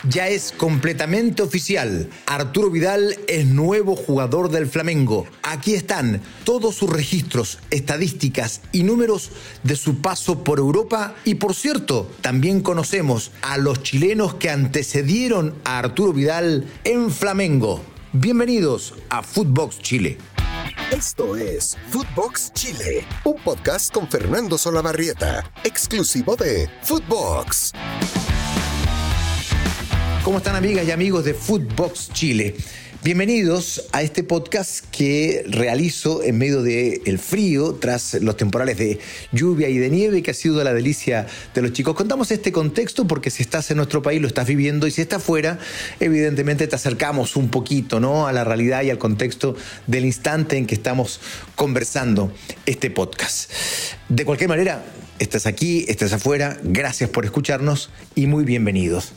Ya es completamente oficial. Arturo Vidal es nuevo jugador del Flamengo. Aquí están todos sus registros, estadísticas y números de su paso por Europa. Y por cierto, también conocemos a los chilenos que antecedieron a Arturo Vidal en Flamengo. Bienvenidos a Footbox Chile. Esto es Footbox Chile, un podcast con Fernando Solabarrieta, exclusivo de Footbox. ¿Cómo están, amigas y amigos de Footbox Chile? Bienvenidos a este podcast que realizo en medio del frío, tras los temporales de lluvia y de nieve, que ha sido la delicia de los chicos. Contamos este contexto porque si estás en nuestro país lo estás viviendo, y si estás fuera, evidentemente te acercamos un poquito, ¿no?, a la realidad y al contexto del instante en que estamos conversando este podcast. De cualquier manera, estás aquí, estás afuera, gracias por escucharnos y muy bienvenidos.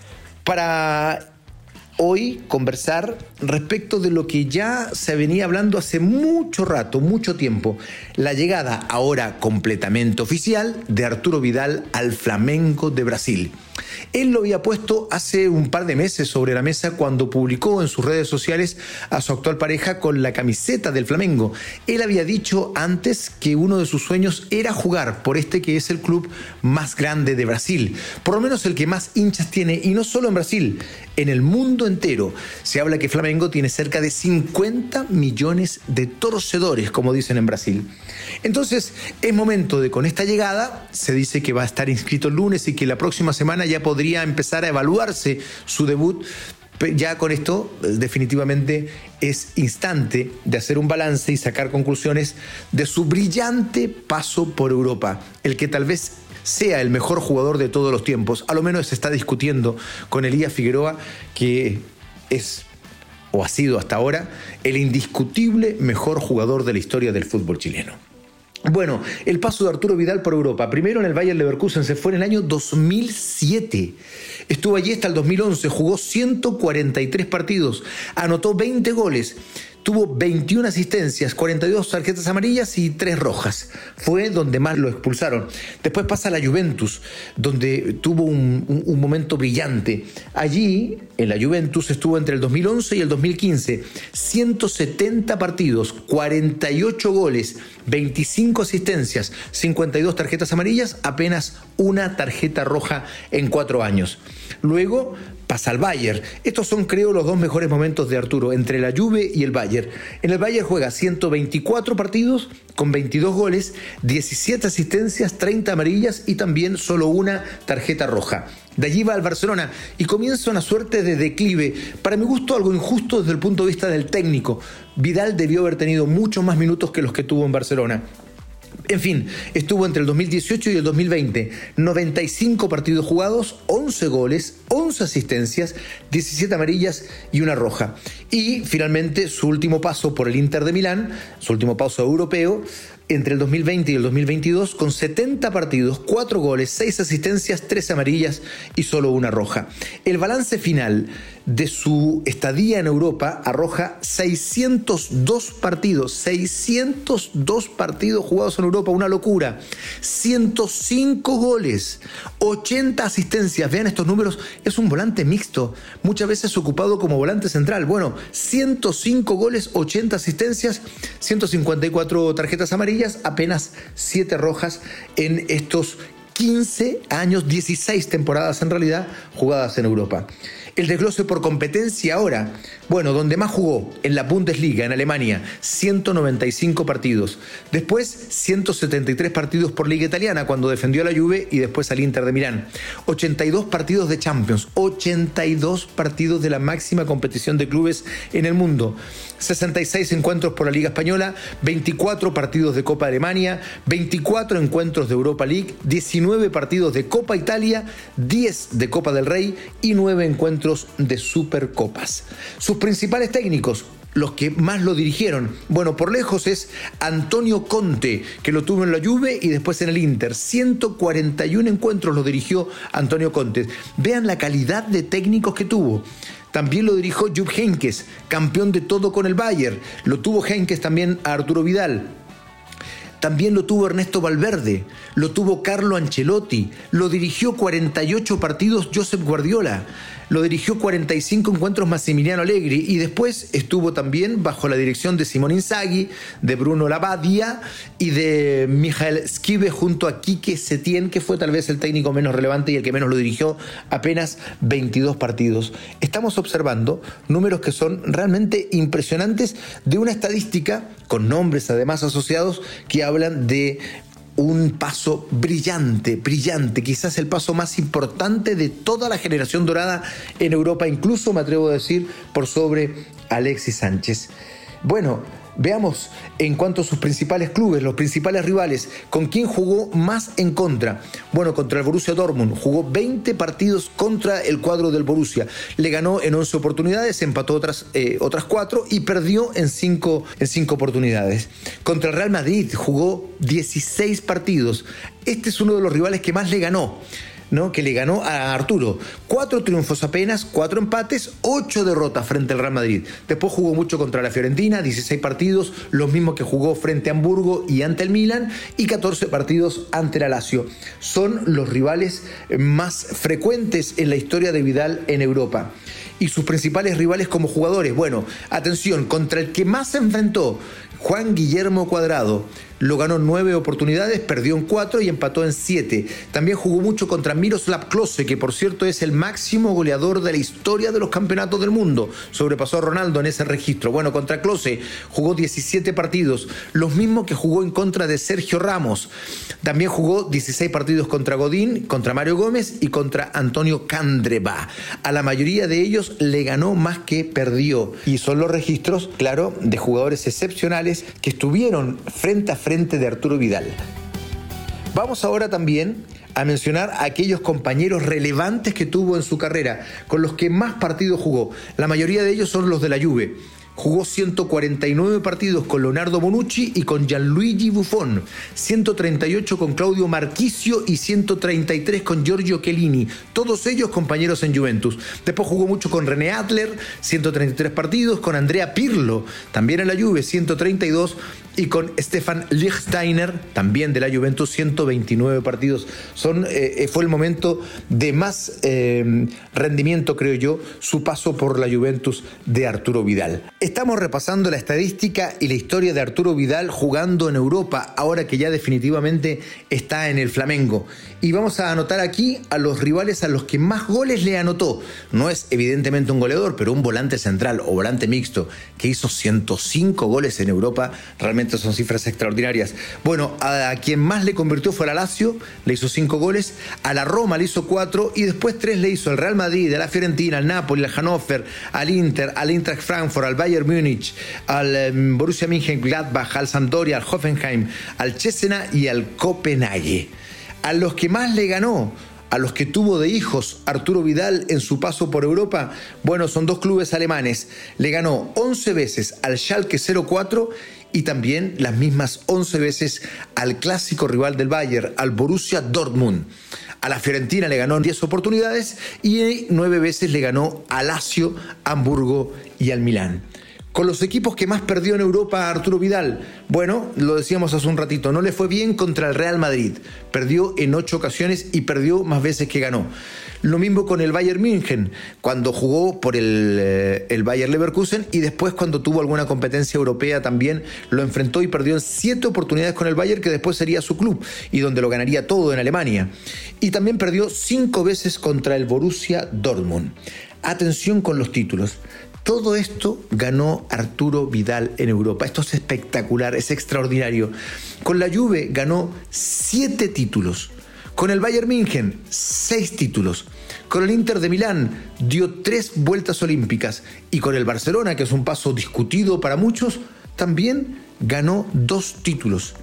Para hoy conversar respecto de lo que ya se venía hablando hace mucho rato, mucho tiempo, la llegada ahora completamente oficial de Arturo Vidal al Flamengo de Brasil. Él lo había puesto hace un par de meses sobre la mesa cuando publicó en sus redes sociales a su actual pareja con la camiseta del Flamengo. Él había dicho antes que uno de sus sueños era jugar por este que es el club más grande de Brasil, por lo menos el que más hinchas tiene, y no solo en Brasil, en el mundo entero. Se habla que Flamengo tiene cerca de 50 millones de torcedores, como dicen en Brasil. Entonces, es momento de, con esta llegada, se dice que va a estar inscrito el lunes y que la próxima semana ya podría empezar a evaluarse su debut. Ya con esto, definitivamente, es instante de hacer un balance y sacar conclusiones de su brillante paso por Europa, el que tal vez sea el mejor jugador de todos los tiempos. A lo menos se está discutiendo con Elías Figueroa, que es, o ha sido hasta ahora, el indiscutible mejor jugador de la historia del fútbol chileno. Bueno, el paso de Arturo Vidal por Europa. Primero en el Bayer Leverkusen, se fue en el año 2007. Estuvo allí hasta el 2011, jugó 143 partidos, anotó 20 goles. Tuvo 21 asistencias, 42 tarjetas amarillas y 3 rojas. Fue donde más lo expulsaron. Después pasa a la Juventus, donde tuvo un momento brillante. Allí, en la Juventus, estuvo entre el 2011 y el 2015. 170 partidos, 48 goles, 25 asistencias, 52 tarjetas amarillas, apenas una tarjeta roja en 4 años. Luego pasa al Bayern. Estos son, creo, los dos mejores momentos de Arturo, entre la Juve y el Bayern. En el Bayern juega 124 partidos con 22 goles, 17 asistencias, 30 amarillas y también solo una tarjeta roja. De allí va al Barcelona y comienza una suerte de declive. Para mi gusto, algo injusto desde el punto de vista del técnico. Vidal debió haber tenido muchos más minutos que los que tuvo en Barcelona. En fin, estuvo entre el 2018 y el 2020, 95 partidos jugados, 11 goles, 11 asistencias, 17 amarillas y una roja. Y finalmente su último paso por el Inter de Milán, su último paso europeo, entre el 2020 y el 2022, con 70 partidos, 4 goles, 6 asistencias, 3 amarillas y solo una roja. El balance final de su estadía en Europa arroja 602 partidos jugados en Europa, una locura. 105 goles, 80 asistencias. Vean estos números, es un volante mixto, muchas veces ocupado como volante central. Bueno, 105 goles, 80 asistencias, 154 tarjetas amarillas, apenas 7 rojas en estos 15 años, 16 temporadas en realidad, jugadas en Europa. El desglose por competencia ahora, bueno, donde más jugó, en la Bundesliga, en Alemania, 195 partidos. Después, 173 partidos por Liga Italiana, cuando defendió a la Juve y después al Inter de Milán. 82 partidos de Champions, 82 partidos de la máxima competición de clubes en el mundo. 66 encuentros por la Liga Española, 24 partidos de Copa Alemania, 24 encuentros de Europa League, 19 partidos de Copa Italia, 10 de Copa del Rey y 9 encuentros de Supercopas. Sus principales técnicos, los que más lo dirigieron, bueno, por lejos es Antonio Conte, que lo tuvo en la Juve y después en el Inter. 141 encuentros lo dirigió Antonio Conte. Vean la calidad de técnicos que tuvo. También lo dirigió Jupp Heynckes, campeón de todo con el Bayern. Lo tuvo Heynckes también a Arturo Vidal. también lo tuvo Ernesto Valverde, lo tuvo Carlo Ancelotti, lo dirigió 48 partidos Josep Guardiola, lo dirigió 45 encuentros Massimiliano Allegri y después estuvo también bajo la dirección de Simone Inzaghi, de Bruno Labbadia y de Michael Skibbe junto a Quique Setién, que fue tal vez el técnico menos relevante y el que menos lo dirigió, apenas 22 partidos. Estamos observando números que son realmente impresionantes de una estadística con nombres además asociados que hablan de un paso brillante, quizás el paso más importante de toda la generación dorada en Europa, incluso me atrevo a decir por sobre Alexis Sánchez. Bueno, veamos en cuanto a sus principales clubes, los principales rivales, ¿con quién jugó más en contra? Bueno, contra el Borussia Dortmund, jugó 20 partidos contra el cuadro del Borussia. Le ganó en 11 oportunidades, empató otras 4 y perdió en 5 oportunidades. Contra el Real Madrid jugó 16 partidos. Este es uno de los rivales que más le ganó, ¿no? Que le ganó a Arturo. 4 triunfos apenas, 4 empates, 8 derrotas frente al Real Madrid. Después jugó mucho contra la Fiorentina, 16 partidos, los mismos que jugó frente a Hamburgo y ante el Milan, y 14 partidos ante la Lazio. Son los rivales más frecuentes en la historia de Vidal en Europa. Y sus principales rivales como jugadores, bueno, atención, contra el que más se enfrentó, Juan Guillermo Cuadrado, lo ganó 9 oportunidades, perdió en 4 y empató en 7. También jugó mucho contra Miroslav Klose, que por cierto es el máximo goleador de la historia de los campeonatos del mundo. Sobrepasó a Ronaldo en ese registro. Bueno, contra Klose jugó 17 partidos, los mismos que jugó en contra de Sergio Ramos. También jugó 16 partidos contra Godín, contra Mario Gómez y contra Antonio Candreva. A la mayoría de ellos le ganó más que perdió. Y son los registros, claro, de jugadores excepcionales que estuvieron frente a frente de Arturo Vidal. Vamos ahora también a mencionar a aquellos compañeros relevantes que tuvo en su carrera, con los que más partidos jugó. La mayoría de ellos son los de la Juve. Jugó 149 partidos con Leonardo Bonucci y con Gianluigi Buffon, 138 con Claudio Marchisio y 133 con Giorgio Chiellini, todos ellos compañeros en Juventus. Después jugó mucho con René Adler, 133 partidos, con Andrea Pirlo, también en la Juve, 132, y con Stefan Lichtsteiner, también de la Juventus, 129 partidos. Fue el momento de más rendimiento, creo yo, su paso por la Juventus de Arturo Vidal. Estamos repasando la estadística y la historia de Arturo Vidal jugando en Europa, ahora que ya definitivamente está en el Flamengo. Y vamos a anotar aquí a los rivales a los que más goles le anotó. No es evidentemente un goleador, pero un volante central o volante mixto que hizo 105 goles en Europa, realmente son cifras extraordinarias. Bueno, a quien más le convirtió fue a la Lazio, le hizo 5 goles, a la Roma le hizo 4 y después 3 le hizo al Real Madrid, a la Fiorentina, al Napoli, al Hannover, al Inter, al Eintracht Frankfurt, al Bayern Múnich, al Borussia Mönchengladbach, al Sampdoria, al Hoffenheim, al Cesena y al Copenhague. A los que más le ganó, a los que tuvo de hijos Arturo Vidal en su paso por Europa, bueno, son 2 clubes alemanes. Le ganó 11 veces al Schalke 04 y también las mismas 11 veces al clásico rival del Bayern, al Borussia Dortmund. A la Fiorentina le ganó en 10 oportunidades y 9 veces le ganó a Lazio, Hamburgo y al Milán. Con los equipos que más perdió en Europa Arturo Vidal, bueno, lo decíamos hace un ratito, no le fue bien contra el Real Madrid. Perdió en 8 ocasiones y perdió más veces que ganó. Lo mismo con el Bayern München, cuando jugó por el Bayer Leverkusen y después cuando tuvo alguna competencia europea también lo enfrentó y perdió en 7 oportunidades con el Bayern, que después sería su club y donde lo ganaría todo en Alemania. Y también perdió 5 veces contra el Borussia Dortmund. Atención con los títulos. Todo esto ganó Arturo Vidal en Europa. Esto es espectacular, es extraordinario. Con la Juve ganó 7 títulos. Con el Bayern München, 6 títulos. Con el Inter de Milán dio 3 vueltas olímpicas. Y con el Barcelona, que es un paso discutido para muchos, también ganó 2 títulos.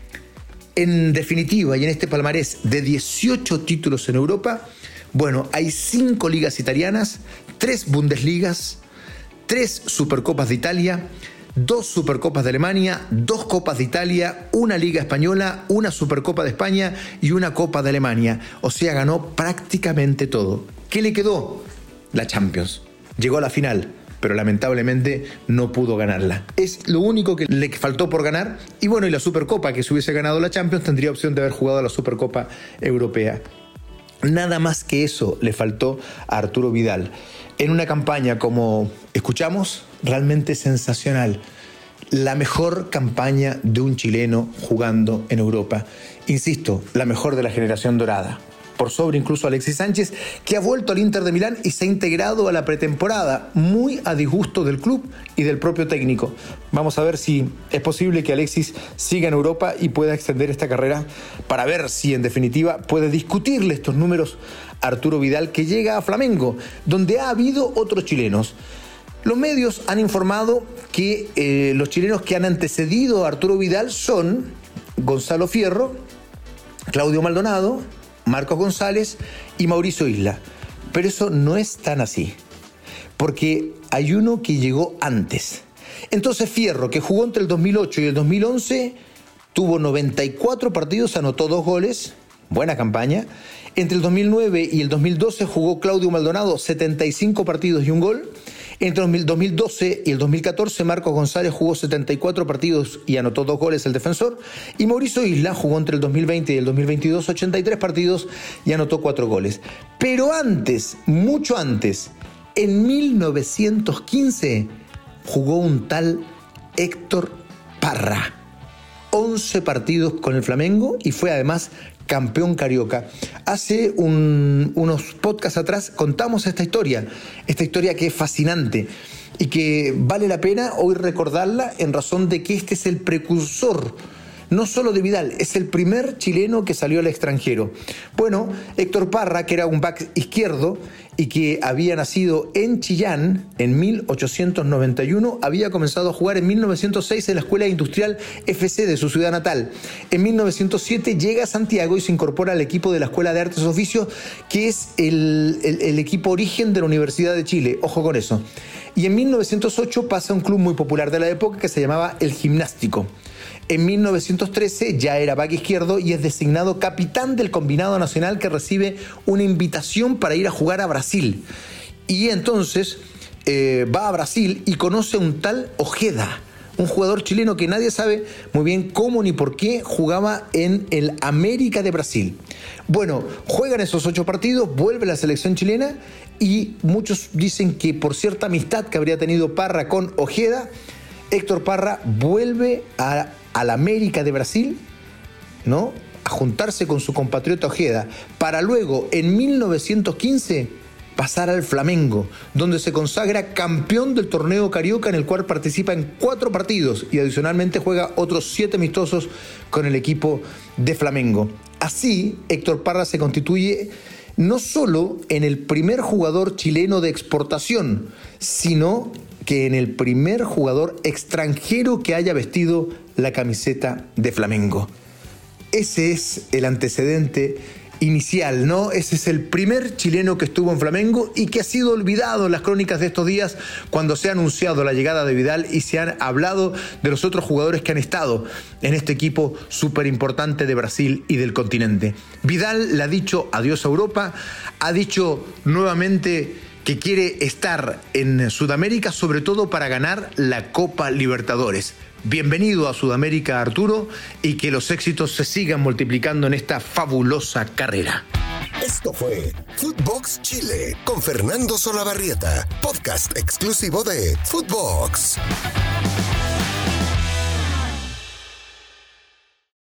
En definitiva, y en este palmarés de 18 títulos en Europa, bueno, hay 5 ligas italianas, 3 Bundesligas, 3 Supercopas de Italia, 2 Supercopas de Alemania, 2 Copas de Italia, 1 Liga Española, 1 Supercopa de España y 1 Copa de Alemania. O sea, ganó prácticamente todo. ¿Qué le quedó? La Champions. Llegó a la final. pero lamentablemente no pudo ganarla. Es lo único que le faltó por ganar. Y bueno, y la Supercopa, que si hubiese ganado la Champions tendría opción de haber jugado la Supercopa Europea. Nada más que eso le faltó a Arturo Vidal. En una campaña, como escuchamos, realmente sensacional. La mejor campaña de un chileno jugando en Europa. Insisto, la mejor de la generación dorada. Por sobre incluso Alexis Sánchez, que ha vuelto al Inter de Milán y se ha integrado a la pretemporada, muy a disgusto del club y del propio técnico. Vamos a ver si es posible que Alexis siga en Europa y pueda extender esta carrera para ver si en definitiva puede discutirle estos números a Arturo Vidal, que llega a Flamengo, donde ha habido otros chilenos. Los medios han informado que los chilenos que han antecedido a Arturo Vidal son Gonzalo Fierro, Claudio Maldonado, Marcos González y Mauricio Isla. Pero eso no es tan así, porque hay uno que llegó antes. Entonces Fierro, que jugó entre el 2008 y el 2011, tuvo 94 partidos, anotó 2 goles, buena campaña. Entre el 2009 y el 2012 jugó Claudio Maldonado 75 partidos y 1 gol. Entre el 2012 y el 2014, Marcos González jugó 74 partidos y anotó 2 goles el defensor. Y Mauricio Isla jugó entre el 2020 y el 2022 83 partidos y anotó 4 goles. Pero antes, mucho antes, en 1915, jugó un tal Héctor Parra. 11 partidos con el Flamengo y fue además campeón carioca. Hace unos podcasts atrás contamos esta historia que es fascinante y que vale la pena hoy recordarla en razón de que este es el precursor, no solo de Vidal, es el primer chileno que salió al extranjero. Bueno, Héctor Parra, que era un back izquierdo y que había nacido en Chillán en 1891, había comenzado a jugar en 1906 en la Escuela Industrial FC de su ciudad natal. En 1907 llega a Santiago y se incorpora al equipo de la Escuela de Artes y Oficios, que es el equipo origen de la Universidad de Chile. Ojo con eso. Y en 1908 pasa a un club muy popular de la época que se llamaba El Gimnástico. En 1913 ya era back izquierdo y es designado capitán del combinado nacional, que recibe una invitación para ir a jugar a Brasil. Y entonces va a Brasil y conoce a un tal Ojeda, un jugador chileno que nadie sabe muy bien cómo ni por qué jugaba en el América de Brasil. Bueno, juegan esos 8 partidos, vuelve la selección chilena y muchos dicen que por cierta amistad que habría tenido Parra con Ojeda, Héctor Parra vuelve al América de Brasil, ¿no?, a juntarse con su compatriota Ojeda, para luego, en 1915, pasar al Flamengo, donde se consagra campeón del torneo carioca, en el cual participa en 4 partidos y adicionalmente juega otros 7 amistosos con el equipo de Flamengo. Así, Héctor Parra se constituye no solo en el primer jugador chileno de exportación, sino que en el primer jugador extranjero que haya vestido la camiseta de Flamengo. Ese es el antecedente inicial, ¿no? Ese es el primer chileno que estuvo en Flamengo y que ha sido olvidado en las crónicas de estos días cuando se ha anunciado la llegada de Vidal y se han hablado de los otros jugadores que han estado en este equipo súper importante de Brasil y del continente. Vidal le ha dicho adiós a Europa, ha dicho nuevamente que quiere estar en Sudamérica, sobre todo para ganar la Copa Libertadores. Bienvenido a Sudamérica, Arturo, y que los éxitos se sigan multiplicando en esta fabulosa carrera. Esto fue Footbox Chile con Fernando Solabarrieta, podcast exclusivo de Footbox.